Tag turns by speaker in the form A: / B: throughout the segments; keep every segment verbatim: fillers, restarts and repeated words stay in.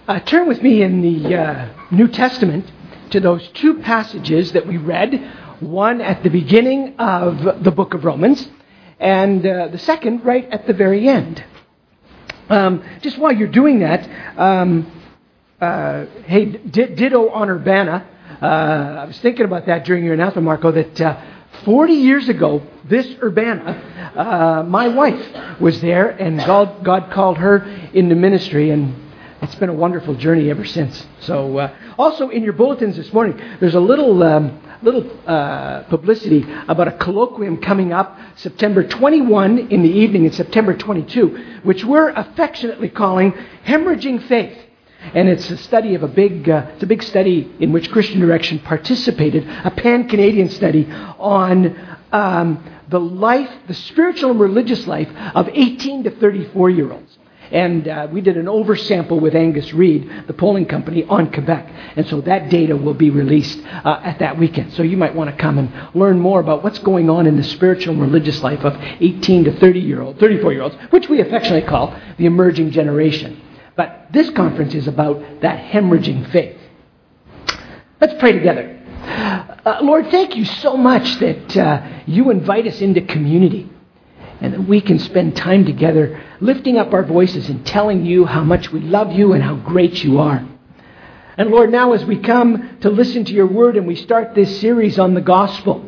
A: Uh, turn with me in the uh, New Testament to those two passages that we read, one at the beginning of the book of Romans, and uh, the second right at the very end. Um, just while you're doing that, um, uh, hey, d- ditto on Urbana. Uh, I was thinking about that during your announcement, Marco, that uh, forty years ago, this Urbana, uh, my wife was there, and God, God called her into ministry, and it's been a wonderful journey ever since. So, uh, also in your bulletins this morning, there's a little um, little uh, publicity about a colloquium coming up September twenty-first in the evening and September twenty-second, which we're affectionately calling Hemorrhaging Faith. And it's a study of a big, uh, it's a big study in which Christian Direction participated, a pan-Canadian study on um, the life, the spiritual and religious life of eighteen to thirty-four-year-olds. And uh, we did an oversample with Angus Reid, the polling company, on Quebec. And so that data will be released uh, at that weekend. So you might want to come and learn more about what's going on in the spiritual and religious life of eighteen to thirty-year-olds, thirty-four-year-olds, which we affectionately call the emerging generation. But this conference is about that hemorrhaging faith. Let's pray together. Uh, Lord, thank you so much that uh, you invite us into community, and that we can spend time together lifting up our voices and telling you how much we love you and how great you are. And Lord, now as we come to listen to your word and we start this series on the gospel,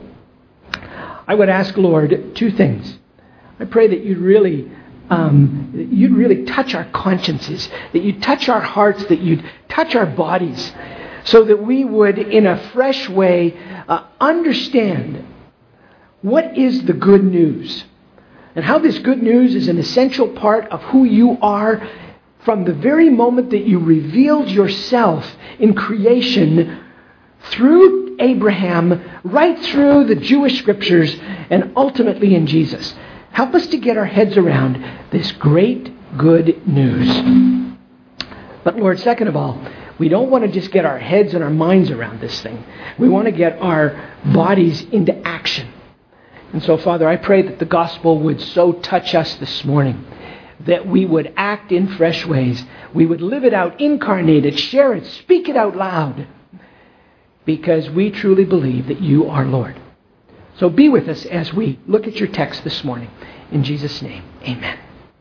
A: I would ask, Lord, two things. I pray that you'd really, um, that you'd really touch our consciences, that you'd touch our hearts, that you'd touch our bodies, so that we would, in a fresh way, uh, understand what is the good news. And how this good news is an essential part of who you are from the very moment that you revealed yourself in creation through Abraham, right through the Jewish scriptures, and ultimately in Jesus. Help us to get our heads around this great good news. But Lord, second of all, we don't want to just get our heads and our minds around this thing. We want to get our bodies into action. And so, Father, I pray that the gospel would so touch us this morning that we would act in fresh ways. We would live it out, incarnate it, share it, speak it out loud, because we truly believe that you are Lord. So be with us as we look at your text this morning. In Jesus' name, amen.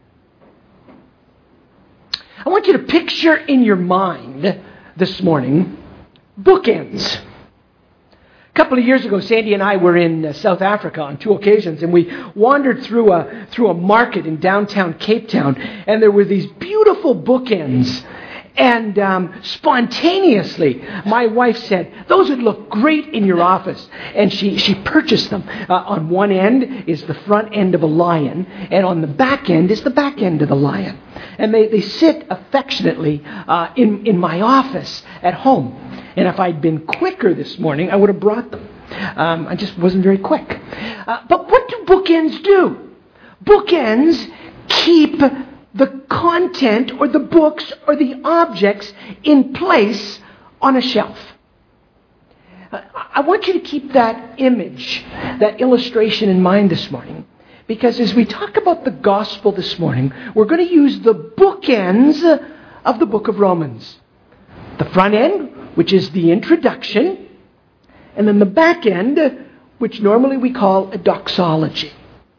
A: I want you to picture in your mind this morning bookends. A couple of years ago, Sandy and I were in uh, South Africa on two occasions, and we wandered through a through a market in downtown Cape Town, and there were these beautiful bookends. And um, spontaneously, my wife said, "Those would look great in your office." And she, she purchased them. Uh, on one end is the front end of a lion, and on the back end is the back end of the lion. And they, they sit affectionately uh, in, in my office at home. And if I'd been quicker this morning, I would have brought them. Um, I just wasn't very quick. Uh, but what do bookends do? Bookends keep the content or the books or the objects in place on a shelf. Uh, I want you to keep that image, that illustration in mind this morning. Because as we talk about the gospel this morning, we're going to use the bookends of the book of Romans. The front end, which is the introduction, and then the back end, which normally we call a doxology.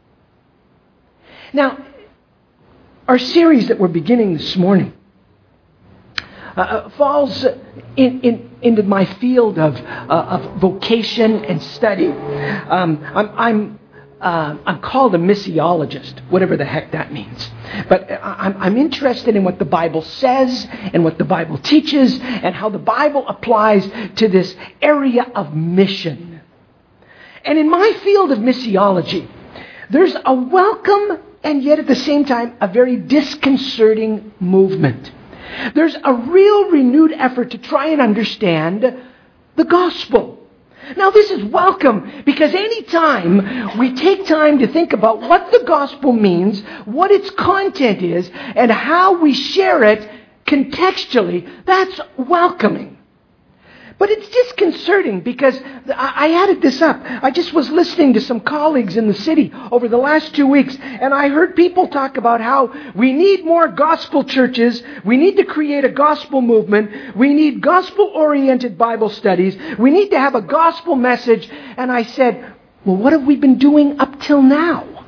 A: Now, our series that we're beginning this morning uh, falls in, in, into my field of, uh, of vocation and study. Um, I'm, I'm, uh, I'm called a missiologist, whatever the heck that means. But I'm, I'm interested in what the Bible says and what the Bible teaches and how the Bible applies to this area of mission. And in my field of missiology, there's a welcome and yet at the same time a very disconcerting movement. There's a real renewed effort to try and understand the gospel. Now, this is welcome because any time we take time to think about what the gospel means, what its content is, and how we share it contextually, that's welcoming. But it's disconcerting because I added this up. I just was listening to some colleagues in the city over the last two weeks, and I heard people talk about how we need more gospel churches, we need to create a gospel movement, we need gospel-oriented Bible studies, we need to have a gospel message. And I said, well, what have we been doing up till now?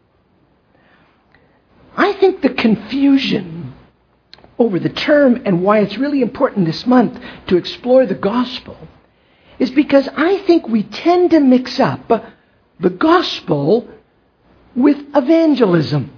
A: I think the confusion over the term and why it's really important this month to explore the gospel is because I think we tend to mix up the gospel with evangelism.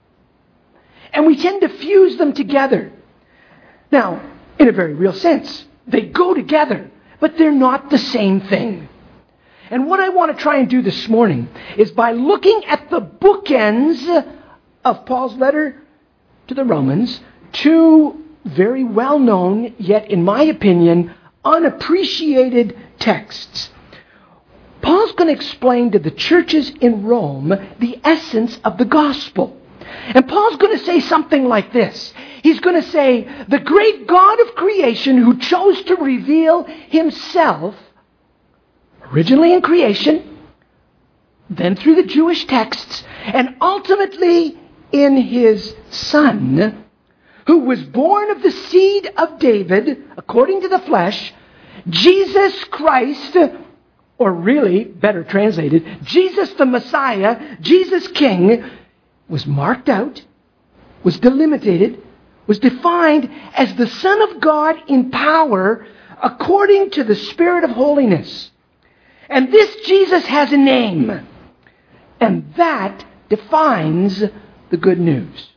A: And we tend to fuse them together. Now, in a very real sense, they go together, but they're not the same thing. And what I want to try and do this morning is by looking at the bookends of Paul's letter to the Romans, two very well-known, yet in my opinion, unappreciated texts. Paul's going to explain to the churches in Rome the essence of the gospel. And Paul's going to say something like this. He's going to say, the great God of creation who chose to reveal himself, originally in creation, then through the Jewish texts, and ultimately in his Son, who was born of the seed of David, according to the flesh, Jesus Christ, or really, better translated, Jesus the Messiah, Jesus King, was marked out, was delimited, was defined as the Son of God in power, according to the Spirit of holiness. And this Jesus has a name, and that defines the good news.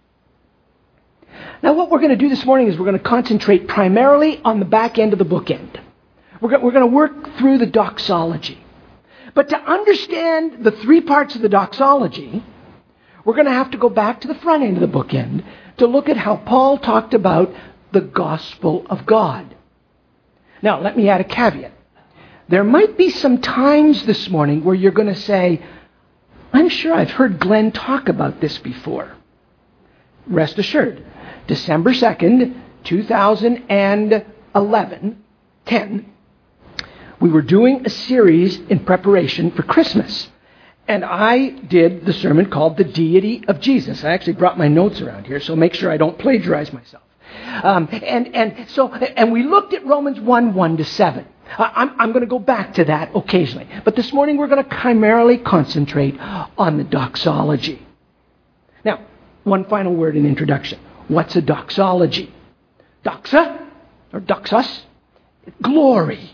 A: Now, what we're going to do this morning is we're going to concentrate primarily on the back end of the bookend. We're going, we're going to work through the doxology. But to understand the three parts of the doxology, we're going to have to go back to the front end of the bookend to look at how Paul talked about the gospel of God. Now, let me add a caveat. There might be some times this morning where you're going to say, I'm sure I've heard Glenn talk about this before. Rest assured. December second, two thousand eleven, ten, we were doing a series in preparation for Christmas. And I did the sermon called The Deity of Jesus. I actually brought my notes around here, so make sure I don't plagiarize myself. Um, and, and, so, and we looked at Romans one, one to seven. I'm, I'm going to go back to that occasionally. But this morning we're going to primarily concentrate on the doxology. Now, one final word in introduction. What's a doxology? Doxa, or doxos, glory.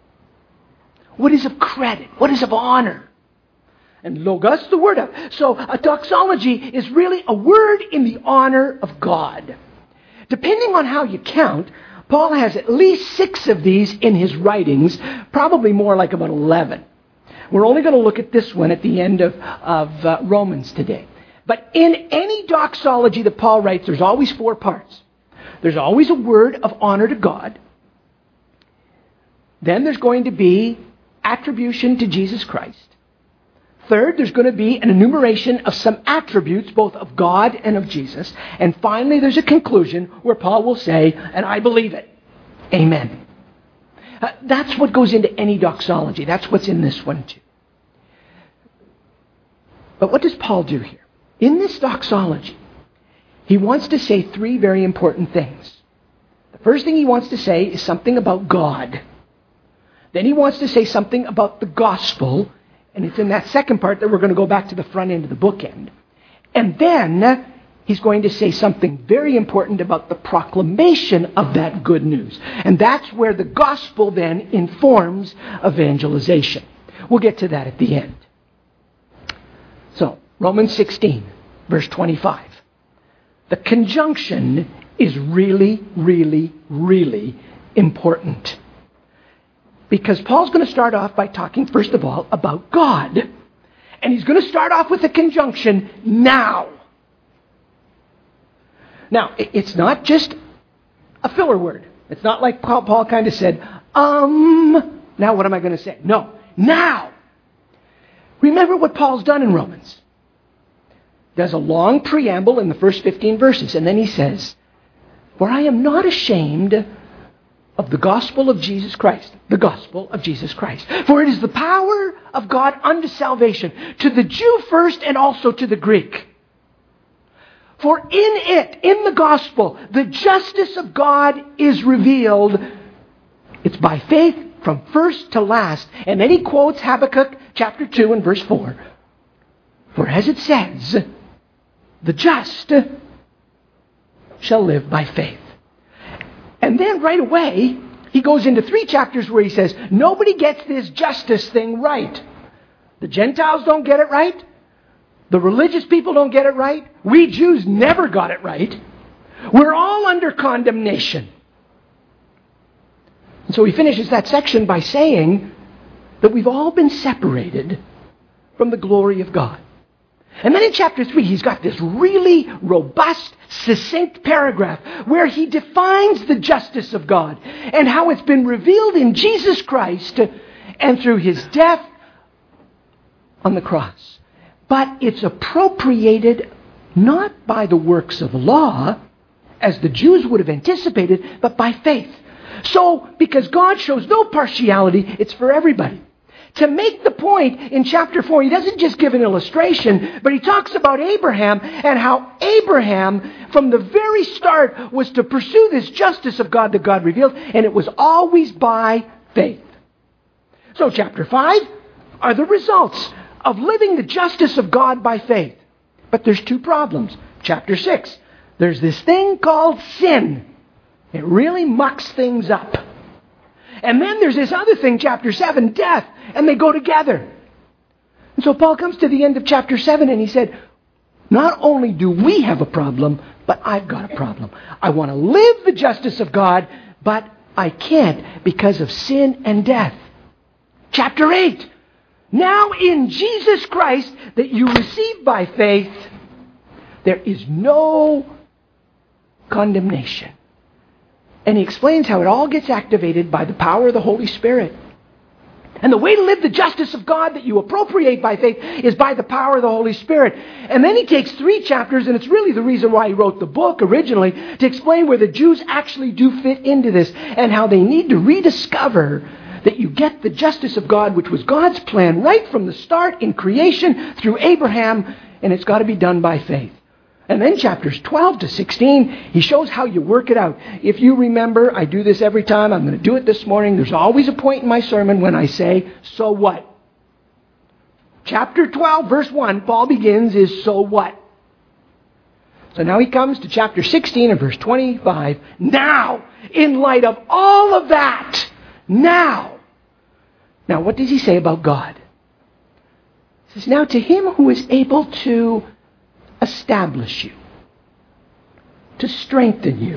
A: What is of credit? What is of honor? And logos, the word of. So a doxology is really a word in the honor of God. Depending on how you count, Paul has at least six of these in his writings, probably more like about eleven. We're only going to look at this one at the end of, of uh, Romans today. But in any doxology that Paul writes, there's always four parts. There's always a word of honor to God. Then there's going to be attribution to Jesus Christ. Third, there's going to be an enumeration of some attributes, both of God and of Jesus. And finally, there's a conclusion where Paul will say, and I believe it. Amen. Uh, that's what goes into any doxology. That's what's in this one too. But what does Paul do here? In this doxology, he wants to say three very important things. The first thing he wants to say is something about God. Then he wants to say something about the gospel. And it's in that second part that we're going to go back to the front end of the bookend. And then he's going to say something very important about the proclamation of that good news. And that's where the gospel then informs evangelization. We'll get to that at the end. So, Romans sixteen, verse twenty-five. The conjunction is really, really, really important. Because Paul's going to start off by talking, first of all, about God. And he's going to start off with the conjunction, now. Now, it's not just a filler word. It's not like Paul, Paul kind of said, um, now what am I going to say? No, now. Remember what Paul's done in Romans. There's a long preamble in the first fifteen verses. And then he says, for I am not ashamed of the gospel of Jesus Christ. The gospel of Jesus Christ. For it is the power of God unto salvation, to the Jew first and also to the Greek. For in it, in the gospel, the justice of God is revealed. It's by faith from first to last. And then he quotes Habakkuk chapter two and verse four. For as it says, the just shall live by faith. And then right away, he goes into three chapters where he says, nobody gets this justice thing right. The Gentiles don't get it right. The religious people don't get it right. We Jews never got it right. We're all under condemnation. And so he finishes that section by saying that we've all been separated from the glory of God. And then in chapter three, he's got this really robust, succinct paragraph where he defines the justice of God and how it's been revealed in Jesus Christ and through his death on the cross. But it's appropriated not by the works of law, as the Jews would have anticipated, but by faith. So, because God shows no partiality, it's for everybody. To make the point, in chapter four, he doesn't just give an illustration, but he talks about Abraham and how Abraham, from the very start, was to pursue this justice of God that God revealed, and it was always by faith. So chapter five are the results of living the justice of God by faith. But there's two problems. Chapter six, there's this thing called sin. It really mucks things up. And then there's this other thing, chapter seven, death. And they go together. And so Paul comes to the end of chapter seven and he said, not only do we have a problem, but I've got a problem. I want to live the justice of God, but I can't because of sin and death. Chapter eight. Now in Jesus Christ that you receive by faith, there is no condemnation. And he explains how it all gets activated by the power of the Holy Spirit. And the way to live the justice of God that you appropriate by faith is by the power of the Holy Spirit. And then he takes three chapters, and it's really the reason why he wrote the book originally, to explain where the Jews actually do fit into this and how they need to rediscover that you get the justice of God, which was God's plan right from the start in creation through Abraham, and it's got to be done by faith. And then chapters twelve to sixteen, he shows how you work it out. If you remember, I do this every time. I'm going to do it this morning. There's always a point in my sermon when I say, so what? Chapter twelve, verse one, Paul begins is, so what? So now he comes to chapter sixteen and verse twenty-five. Now, in light of all of that, now. Now, what does he say about God? He says, now to him who is able to establish you, to strengthen you,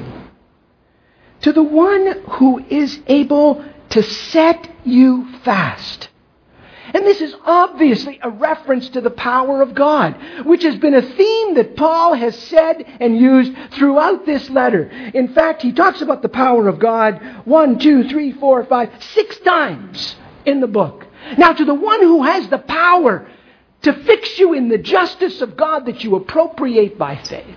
A: to the one who is able to set you fast. And this is obviously a reference to the power of God, which has been a theme that Paul has said and used throughout this letter. In fact, he talks about the power of God one, two, three, four, five, six times in the book. Now, to the one who has the power to fix you in the justice of God that you appropriate by faith.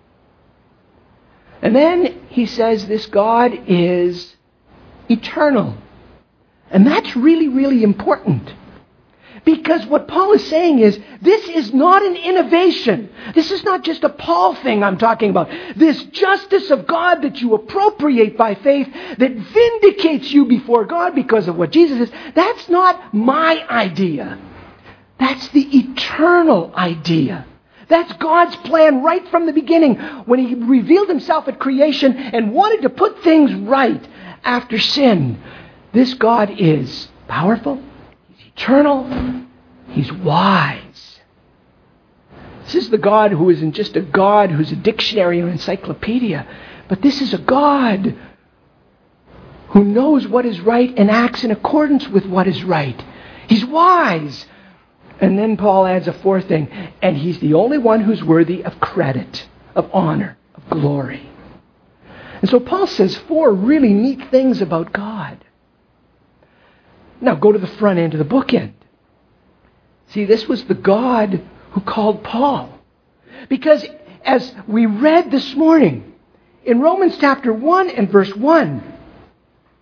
A: And then he says this God is eternal. And that's really, really important. Because what Paul is saying is, this is not an innovation. This is not just a Paul thing I'm talking about. This justice of God that you appropriate by faith, that vindicates you before God because of what Jesus is, that's not my idea. That's the eternal idea. That's God's plan right from the beginning when he revealed himself at creation and wanted to put things right after sin. This God is powerful. He's eternal. He's wise. This is the God who isn't just a God who's a dictionary or encyclopedia, but this is a God who knows what is right and acts in accordance with what is right. He's wise. And then Paul adds a fourth thing, and he's the only one who's worthy of credit, of honor, of glory. And so Paul says four really neat things about God. Now go to the front end of the bookend. See, this was the God who called Paul. Because as we read this morning, in Romans chapter one and verse one,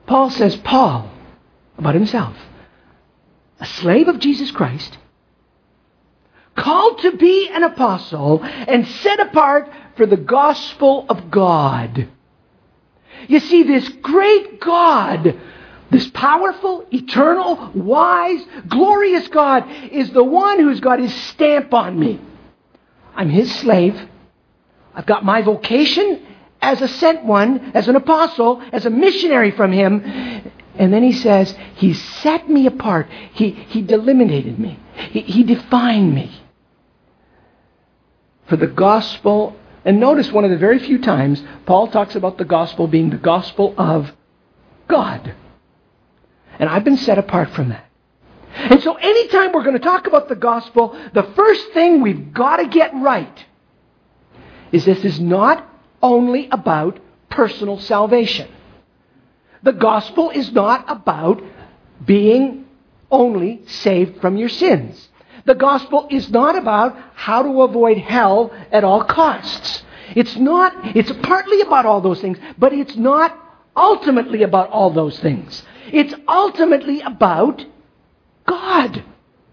A: Paul says, Paul, about himself, a slave of Jesus Christ, called to be an apostle and set apart for the gospel of God. You see, this great God, this powerful, eternal, wise, glorious God is the one who's got his stamp on me. I'm his slave. I've got my vocation as a sent one, as an apostle, as a missionary from him. And then he says, he set me apart. He, he delimited me. He, he defined me for the gospel. And notice one of the very few times Paul talks about the gospel being the gospel of God. And I've been set apart from that. And so anytime we're going to talk about the gospel, the first thing we've got to get right is this is not only about personal salvation. The gospel is not about being only saved from your sins. The gospel is not about how to avoid hell at all costs. It's not, it's partly about all those things, but it's not ultimately about all those things. It's ultimately about God.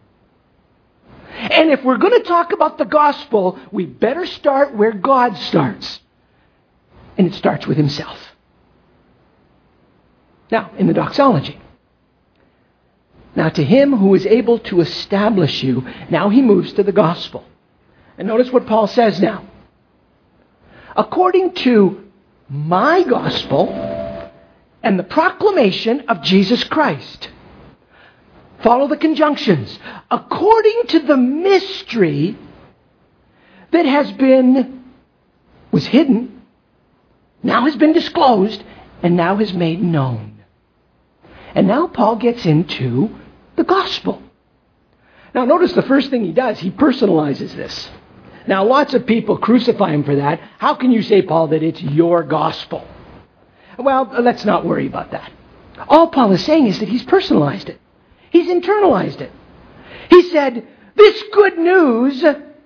A: And if we're going to talk about the gospel, we better start where God starts. And it starts with himself. Now, in the doxology. Now, to him who is able to establish you, now he moves to the gospel. And notice what Paul says now. According to my gospel and the proclamation of Jesus Christ. Follow the conjunctions. According to the mystery that has been, was hidden, now has been disclosed, and now has made known. And now Paul gets into the gospel. Now notice the first thing he does, he personalizes this. Now lots of people crucify him for that. How can you say, Paul, that it's your gospel? Well, let's not worry about that. All Paul is saying is that he's personalized it. He's internalized it. He said, this good news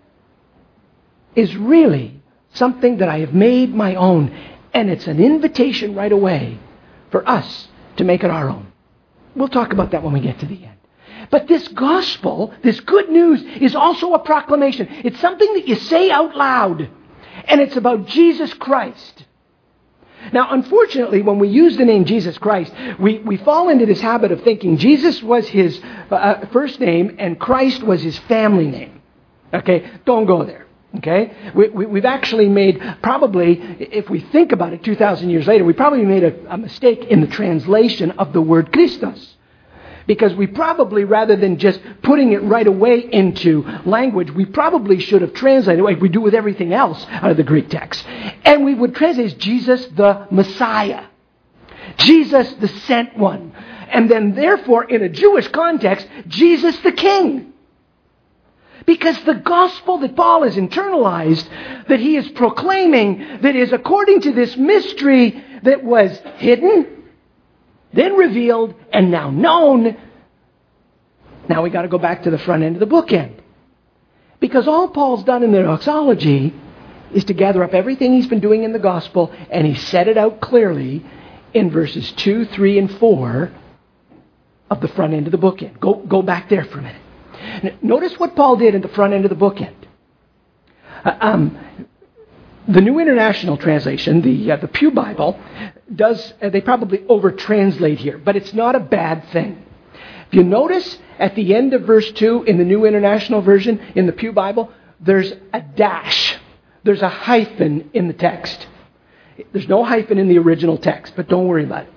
A: is really something that I have made my own. And it's an invitation right away for us to make it our own. We'll talk about that when we get to the end. But this gospel, this good news, is also a proclamation. It's something that you say out loud. And it's about Jesus Christ. Now, unfortunately, when we use the name Jesus Christ, we, we fall into this habit of thinking Jesus was his uh, first name and Christ was his family name. Okay? Don't go there. Okay? We, we, we've actually made, probably, if we think about it two thousand years later, we probably made a, a mistake in the translation of the word Christos. Because we probably, rather than just putting it right away into language, we probably should have translated it like we do with everything else out of the Greek text. And we would translate as Jesus the Messiah. Jesus the sent one. And then therefore, in a Jewish context, Jesus the King. Because the gospel that Paul has internalized, that he is proclaiming, that is according to this mystery that was hidden, then revealed, and now known. Now we got to go back to the front end of the bookend. Because all Paul's done in the doxology is to gather up everything he's been doing in the gospel, and he set it out clearly in verses two, three, and four of the front end of the bookend. Go, go back there for a minute. Notice what Paul did at the front end of the bookend. Uh, um, the New International Translation, the uh, the Pew Bible, does uh, they probably over-translate here, but it's not a bad thing. If you notice at the end of verse two in the New International Version, in the Pew Bible, there's a dash. There's a hyphen in the text. There's no hyphen in the original text, but don't worry about it.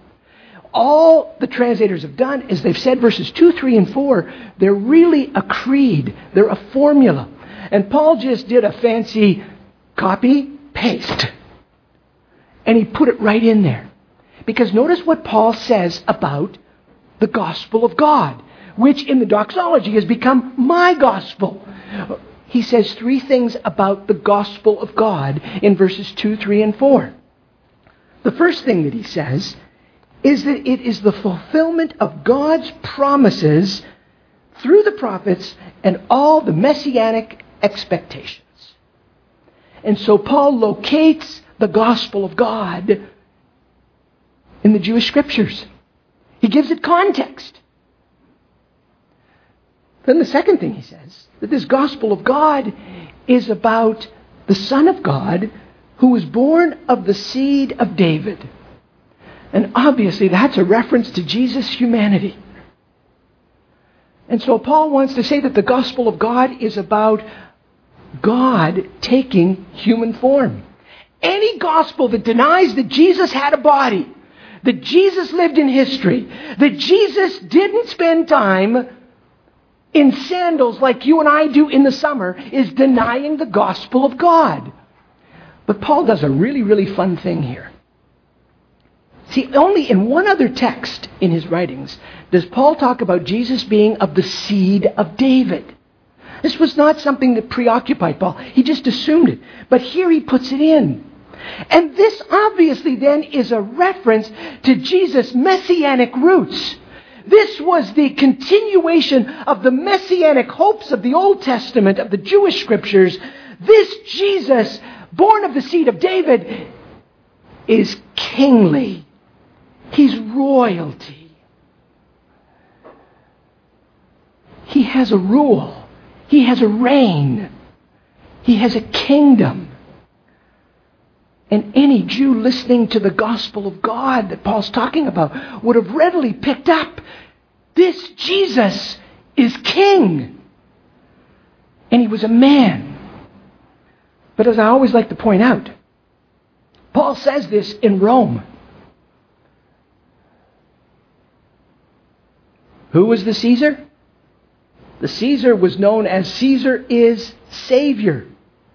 A: All the translators have done is they've said verses two, three, and four, they're really a creed. They're a formula. And Paul just did a fancy copy, paste. And he put it right in there. Because notice what Paul says about the gospel of God, which in the doxology has become my gospel. He says three things about the gospel of God in verses two, three, and four. The first thing that he says is that it is the fulfillment of God's promises through the prophets and all the messianic expectations. And so Paul locates the gospel of God in the Jewish scriptures. He gives it context. Then the second thing he says, that this gospel of God is about the Son of God who was born of the seed of David. And obviously that's a reference to Jesus' humanity. And so Paul wants to say that the gospel of God is about God taking human form. Any gospel that denies that Jesus had a body, that Jesus lived in history, that Jesus didn't spend time in sandals like you and I do in the summer, is denying the gospel of God. But Paul does a really, really fun thing here. See, only in one other text in his writings does Paul talk about Jesus being of the seed of David. This was not something that preoccupied Paul. He just assumed it. But here he puts it in. And this obviously then is a reference to Jesus' messianic roots. This was the continuation of the messianic hopes of the Old Testament, of the Jewish scriptures. This Jesus, born of the seed of David, is kingly. He's royalty. He has a rule. He has a reign. He has a kingdom. And any Jew listening to the gospel of God that Paul's talking about would have readily picked up, this Jesus is king. And he was a man. But as I always like to point out, Paul says this in Rome. Who was the Caesar? The Caesar was known as Caesar is Savior.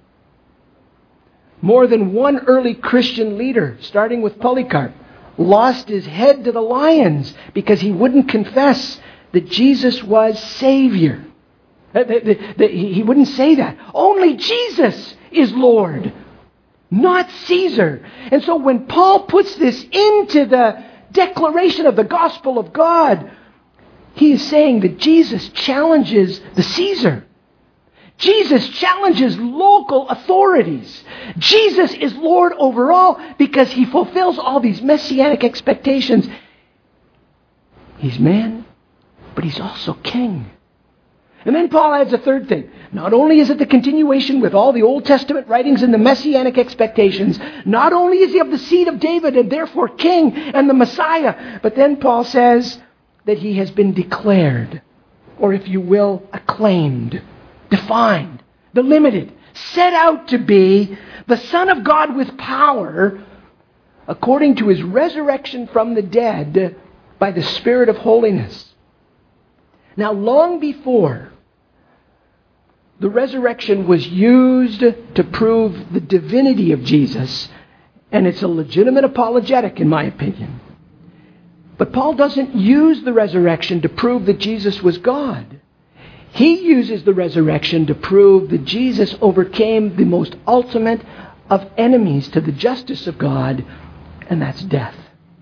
A: More than one early Christian leader, starting with Polycarp, lost his head to the lions because he wouldn't confess that Jesus was Savior. He wouldn't say that. Only Jesus is Lord, not Caesar. And so when Paul puts this into the declaration of the gospel of God, he is saying that Jesus challenges the Caesar. Jesus challenges local authorities. Jesus is Lord over all because he fulfills all these messianic expectations. He's man, but he's also king. And then Paul adds a third thing. Not only is it the continuation with all the Old Testament writings and the messianic expectations, not only is he of the seed of David and therefore king and the Messiah, but then Paul says that he has been declared, or if you will, acclaimed, defined, delimited, set out to be the Son of God with power according to his resurrection from the dead by the Spirit of holiness. Now, long before the resurrection was used to prove the divinity of Jesus, and it's a legitimate apologetic in my opinion, but Paul doesn't use the resurrection to prove that Jesus was God. He uses the resurrection to prove that Jesus overcame the most ultimate of enemies to the justice of God, and that's death.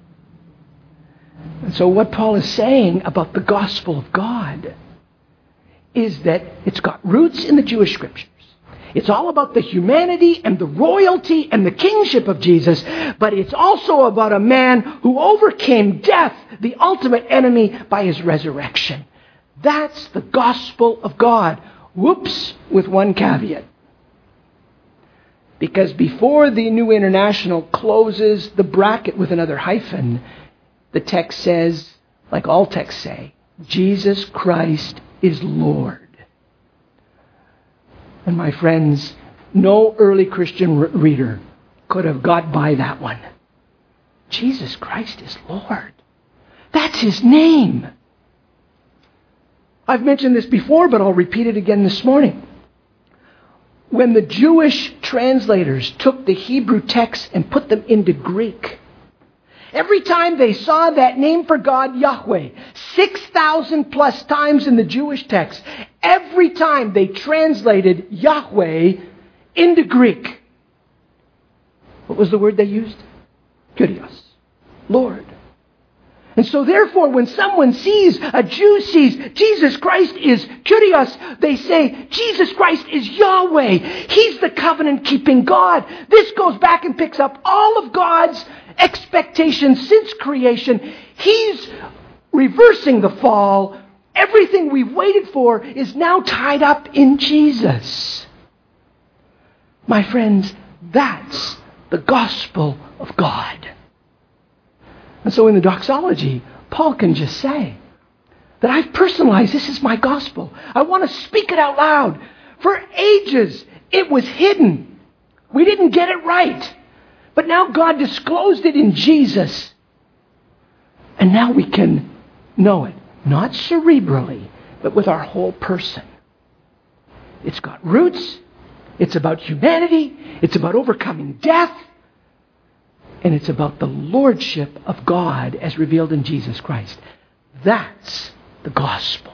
A: And so what Paul is saying about the gospel of God is that it's got roots in the Jewish scriptures. It's all about the humanity and the royalty and the kingship of Jesus, but it's also about a man who overcame death, the ultimate enemy, by his resurrection. That's the gospel of God. Whoops, with one caveat. Because before the New International closes the bracket with another hyphen, the text says, like all texts say, Jesus Christ is Lord. And my friends, no early Christian re- reader could have got by that one. Jesus Christ is Lord. That's his name. I've mentioned this before, but I'll repeat it again this morning. When the Jewish translators took the Hebrew texts and put them into Greek, every time they saw that name for God, Yahweh, six thousand plus times in the Jewish text, every time they translated Yahweh into Greek, what was the word they used? Kyrios, Lord. And so therefore, when someone sees, a Jew sees, Jesus Christ is Kyrios, they say, Jesus Christ is Yahweh. He's the covenant-keeping God. This goes back and picks up all of God's expectations since creation. He's reversing the fall. Everything we've waited for is now tied up in Jesus. My friends, that's the gospel of God. And so in the doxology, Paul can just say that I've personalized, this is my gospel. I want to speak it out loud. For ages, it was hidden. We didn't get it right. But now God disclosed it in Jesus. And now we can know it. Not cerebrally, but with our whole person. It's got roots. It's about humanity. It's about overcoming death. And it's about the lordship of God as revealed in Jesus Christ. That's the gospel.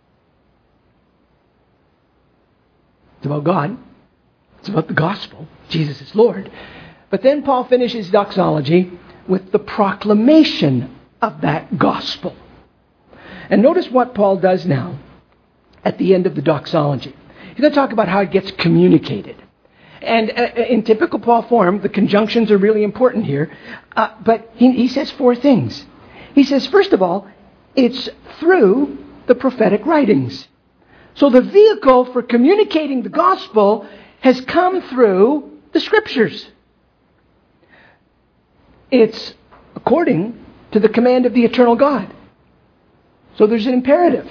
A: It's about God. It's about the gospel. Jesus is Lord. But then Paul finishes doxology with the proclamation of that gospel. And notice what Paul does now at the end of the doxology. He's going to talk about how it gets communicated. And uh, in typical Paul form, the conjunctions are really important here. Uh, but he, he says four things. He says, first of all, it's through the prophetic writings. So the vehicle for communicating the gospel has come through the Scriptures. It's according to the command of the eternal God. So there's an imperative.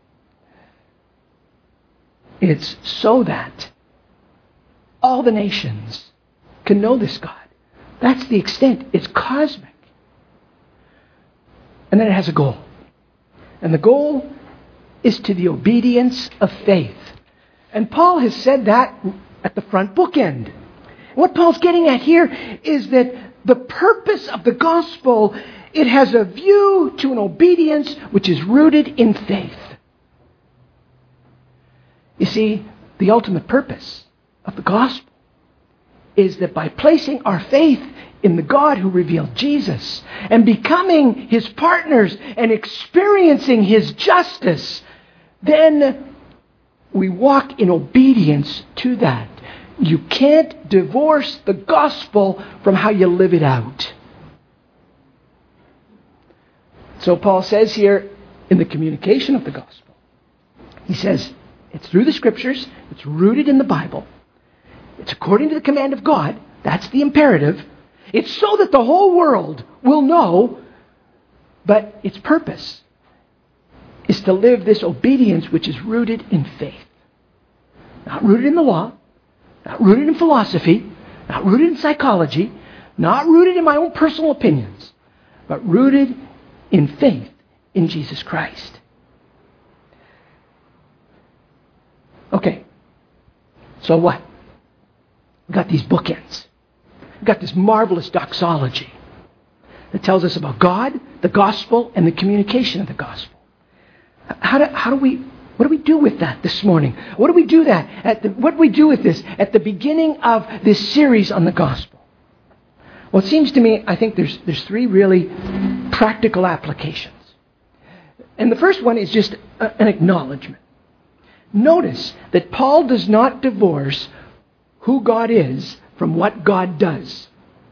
A: It's so that all the nations can know this God. That's the extent. It's cosmic. And then it has a goal. And the goal is to the obedience of faith. And Paul has said that at the front bookend. What Paul's getting at here is that the purpose of the gospel, it has a view to an obedience which is rooted in faith. You see, the ultimate purpose of the gospel is that by placing our faith in the God who revealed Jesus and becoming His partners and experiencing His justice, then we walk in obedience to that. You can't divorce the gospel from how you live it out. So Paul says here in the communication of the gospel, he says it's through the Scriptures, it's rooted in the Bible, it's according to the command of God, that's the imperative. It's so that the whole world will know, but its purpose is to live this obedience which is rooted in faith. Not rooted in the law, not rooted in philosophy, not rooted in psychology, not rooted in my own personal opinions, but rooted in faith in Jesus Christ. Okay, so what? We've got these bookends. We've got this marvelous doxology that tells us about God, the gospel, and the communication of the gospel. How do, how do we, what do we do with that this morning? What do we do that? At the, what do we do with this at the beginning of this series on the gospel? Well, it seems to me, I think there's, there's three really practical applications. And the first one is just a, an acknowledgement. Notice that Paul does not divorce who God is from what God does.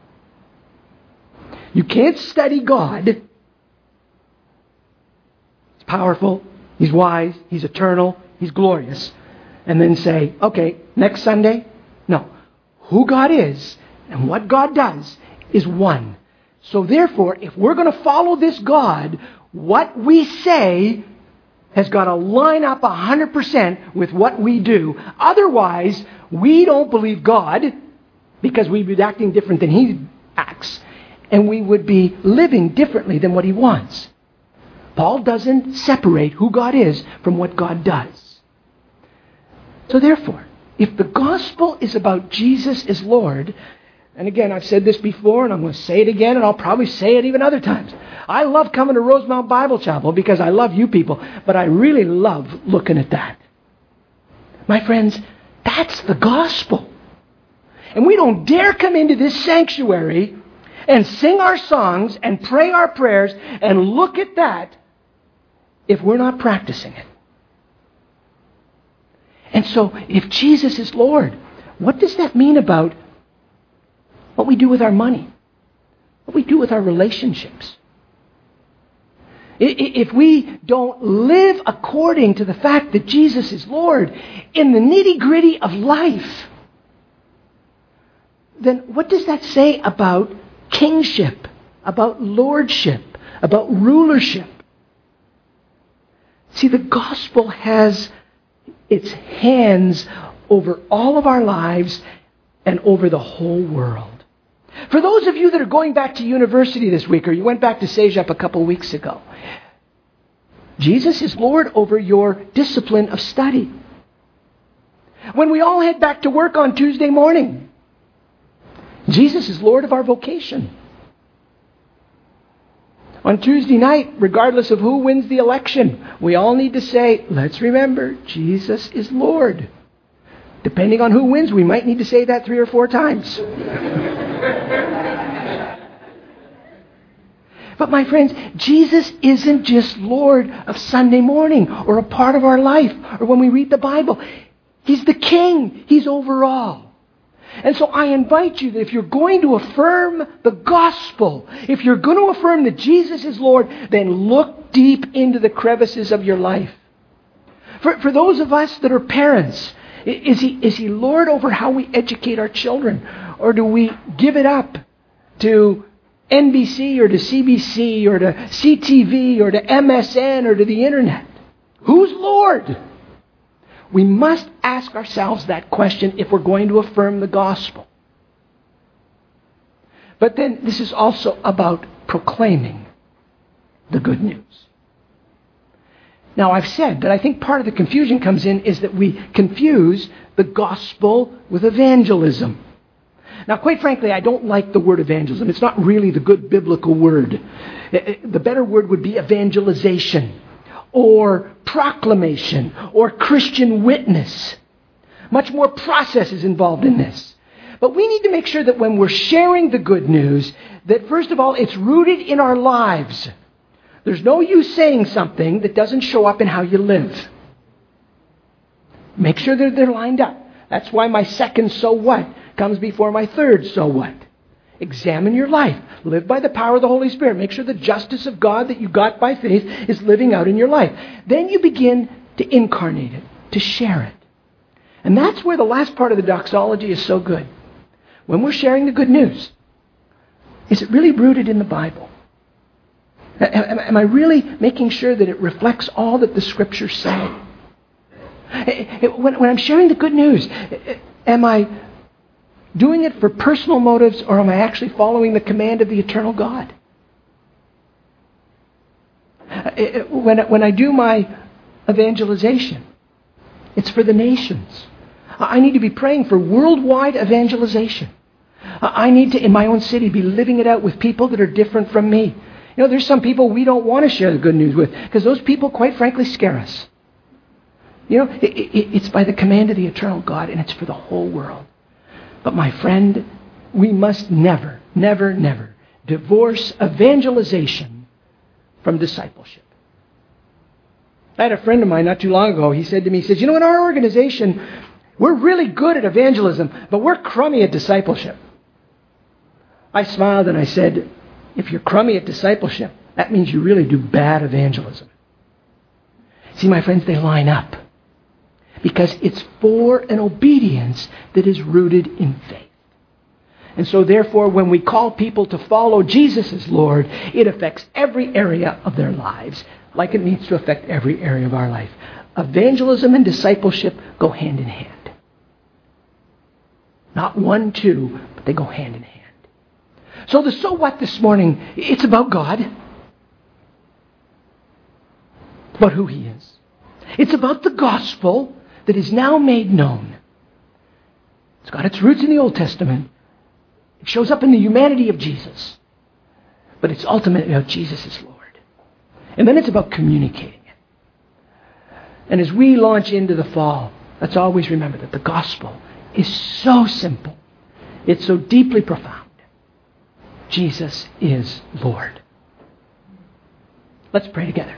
A: You can't study God. He's powerful, He's wise, He's eternal, He's glorious, and then say, okay, next Sunday? No. Who God is and what God does is one. So therefore, if we're going to follow this God, what we say has got to line up one hundred percent with what we do. Otherwise, we don't believe God because we'd be acting different than He acts. And we would be living differently than what He wants. Paul doesn't separate who God is from what God does. So therefore, if the gospel is about Jesus as Lord, and again, I've said this before, and I'm going to say it again, and I'll probably say it even other times. I love coming to Rosemount Bible Chapel because I love you people, but I really love looking at that. My friends, that's the gospel. And we don't dare come into this sanctuary and sing our songs and pray our prayers and look at that if we're not practicing it. And so, if Jesus is Lord, what does that mean about what we do with our money? What we do with our relationships? If we don't live according to the fact that Jesus is Lord in the nitty-gritty of life, then what does that say about kingship, about lordship, about rulership? See, the gospel has its hands over all of our lives and over the whole world. For those of you that are going back to university this week, or you went back to CEGEP a couple of weeks ago, Jesus is Lord over your discipline of study. When we all head back to work on Tuesday morning, Jesus is Lord of our vocation. On Tuesday night, regardless of who wins the election, we all need to say, let's remember, Jesus is Lord. Depending on who wins, we might need to say that three or four times. But my friends, Jesus isn't just Lord of Sunday morning or a part of our life or when we read the Bible. He's the King. He's over all. And so I invite you that if you're going to affirm the gospel, if you're going to affirm that Jesus is Lord, then look deep into the crevices of your life. For, for those of us that are parents, is he, is he Lord over how we educate our children? Or do we give it up to N B C or to C B C or to C T V or to M S N or to the internet? Who's Lord? We must ask ourselves that question if we're going to affirm the gospel. But then this is also about proclaiming the good news. Now, I've said that I think part of the confusion comes in is that we confuse the gospel with evangelism. Now, quite frankly, I don't like the word evangelism. It's not really the good biblical word. The better word would be evangelization, or proclamation, or Christian witness. Much more process is involved in this. But we need to make sure that when we're sharing the good news, that first of all, it's rooted in our lives. There's no use saying something that doesn't show up in how you live. Make sure that they're lined up. That's why my second so what comes before my third so what. Examine your life. Live by the power of the Holy Spirit. Make sure the justice of God that you got by faith is living out in your life. Then you begin to incarnate it, to share it. And that's where the last part of the doxology is so good. When we're sharing the good news, is it really rooted in the Bible? Am I really making sure that it reflects all that the Scriptures say? When I'm sharing the good news, am I doing it for personal motives, or am I actually following the command of the eternal God? When, when I do my evangelization, it's for the nations. I need to be praying for worldwide evangelization. I need to, in my own city, be living it out with people that are different from me. You know, there's some people we don't want to share the good news with, because those people, quite frankly, scare us. You know, it, it, it's by the command of the eternal God, and it's for the whole world. But my friend, we must never, never, never divorce evangelization from discipleship. I had a friend of mine not too long ago. He said to me, he says, you know, in our organization, we're really good at evangelism, but we're crummy at discipleship. I smiled and I said, if you're crummy at discipleship, that means you really do bad evangelism. See, my friends, they line up. Because it's for an obedience that is rooted in faith. And so therefore, when we call people to follow Jesus as Lord, it affects every area of their lives, like it needs to affect every area of our life. Evangelism and discipleship go hand in hand. Not one, two, but they go hand in hand. So the so what this morning, it's about God. It's about who He is. It's about the gospel that is now made known. It's got its roots in the Old Testament. It shows up in the humanity of Jesus. But it's ultimately about Jesus as Lord. And then it's about communicating it. And as we launch into the fall, let's always remember that the gospel is so simple. It's so deeply profound. Jesus is Lord. Let's pray together.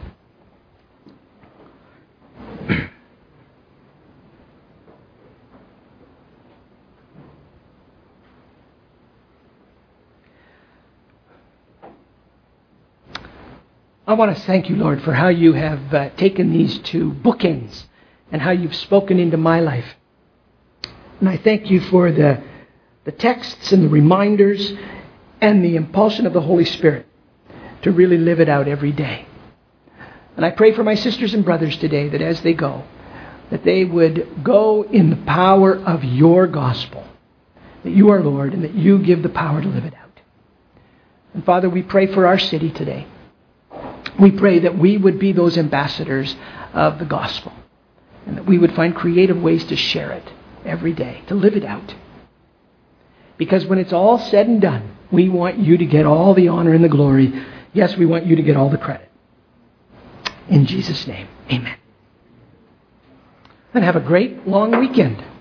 A: I want to thank you, Lord, for how you have uh, taken these two bookends and how you've spoken into my life. And I thank you for the, the texts and the reminders and the impulsion of the Holy Spirit to really live it out every day. And I pray for my sisters and brothers today that as they go, that they would go in the power of your gospel, that you are Lord and that you give the power to live it out. And Father, we pray for our city today. We pray that we would be those ambassadors of the gospel and that we would find creative ways to share it every day, to live it out. Because when it's all said and done, we want you to get all the honor and the glory. Yes, we want you to get all the credit. In Jesus' name, amen. And have a great long weekend.